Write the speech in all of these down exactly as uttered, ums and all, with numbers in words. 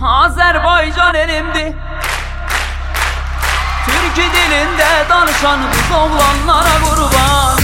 Azerbaycan elimdi. Türkü dilinde danışan kız oğlanlara kurban.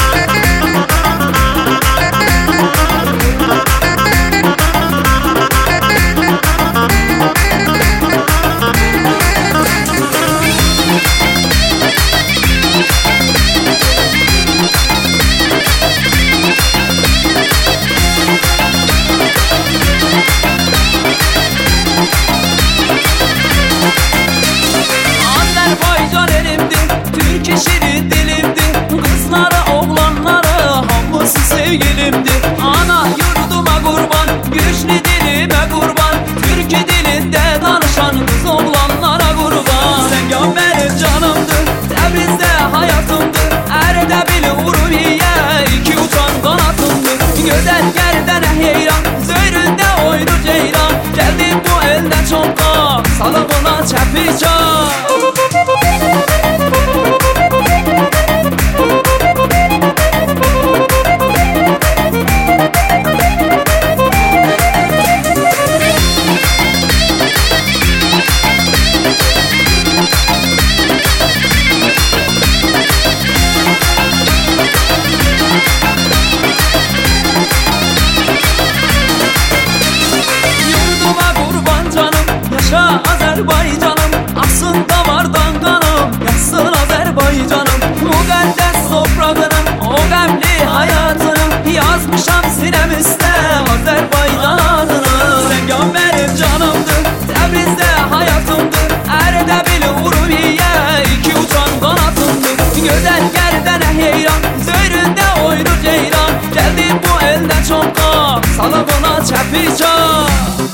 Azerbaycan elimdi, Türkiye şirin dilimdi. Kızlara oğlanlara hamısı sevgilimdi. Ana yurduma kurban, güçlü dilime kurban. Türkiye dilinde danışan kız oğlanlara kurban. Sen gel benim canımdı, Təbrizdə hayatımdı. Ərdəbil Uruhiyə iki uçan kanatımdı. Gözəl gərdənə heyran, zöyründə oyunu ceyran. Gəldim bu eldən çoxqa, salımına çəpircan. Azerbaycanım, aksın damardan kanım, yatsın Azerbaycanım. Müqəddəs toprağının, o qəmli hayatını yazmışam sinemizdə Azerbaycan adını. Sen gel benim canımdır, Təbrizdə hayatımdır. Ərdəbil Uruhiyə iki uçan kanatımdır. Gözəl gərdənə heyran, zöyründə oyunu ceyran. Gəldim bu eldə çoxqa, salımına çəpircan.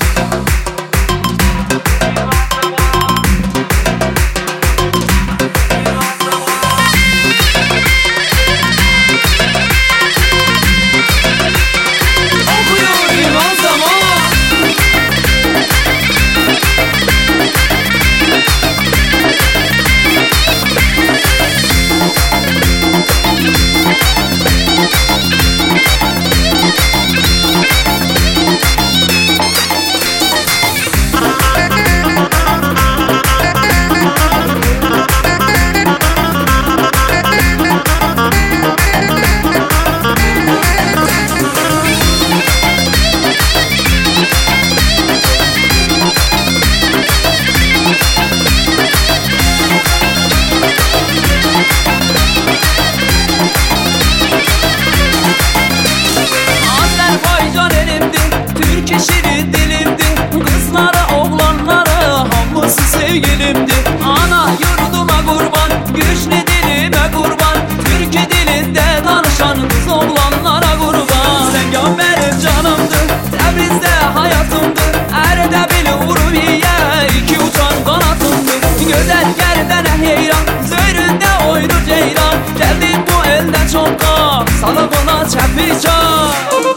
Şirin dilimdi, kızlara oğlanlara hamısı sevgilimdi. Ana yurduma kurban, güçlü dilime kurban. Türkü dilinde danışan kız oğlanlara kurban. Sen gel benim canımdı, Təbrizdə hayatımdı. Ərdəbil Uruhiyə iki uçan kanatımdı. Gözəl gərdənə heyran, zöyründə oyunu ceyran. Gəldim bu eldən çoxqa, salımına çəpircan.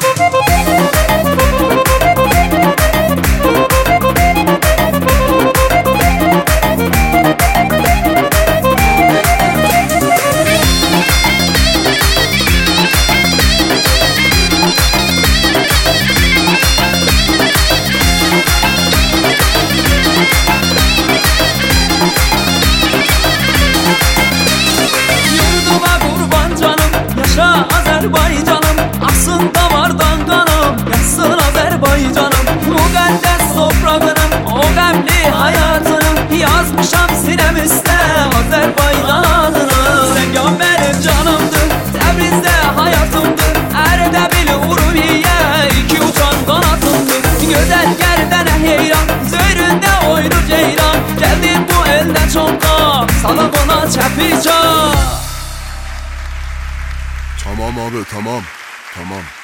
Azerbaycanım, aksın damardan kanım, yatsın Azerbaycanım. Müqəddəs toprağının, o qəmli hayatını yazmışam sinemizdə Azerbaycan adını. Sen gel benim canımdır, Təbrizdə hayatımdır. Ərdəbil Uruhiyə iki uçan kanatımdır. Gözəl gərdənə heyran, zöyründə oyunu ceyran. Gəldim bu eldən çoxqa, salımına çəpircan. Tamam abi, tamam, tamam.